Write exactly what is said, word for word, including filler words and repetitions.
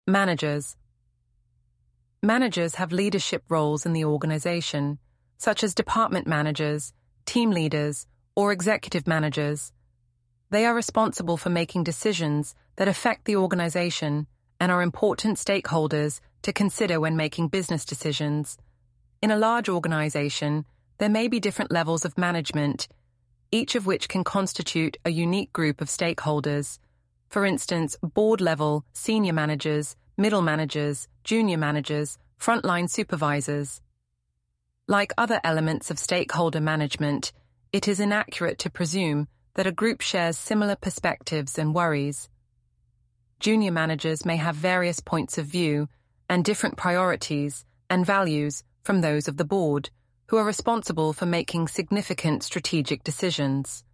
Managers. Managers have leadership roles in the organization, such as department managers, team leaders, or executive managers. They are responsible for making decisions that affect the organization and are important stakeholders to consider when making business decisions. In a large organization, there may be different levels of management, each of which can constitute a unique group of stakeholders. For instance, board-level, senior managers, middle managers, junior managers, frontline supervisors. Like other elements of stakeholder management, it is inaccurate to presume that a group shares similar perspectives and worries. Junior managers may have various points of view and different priorities and values from those of the board, who are responsible for making significant strategic decisions.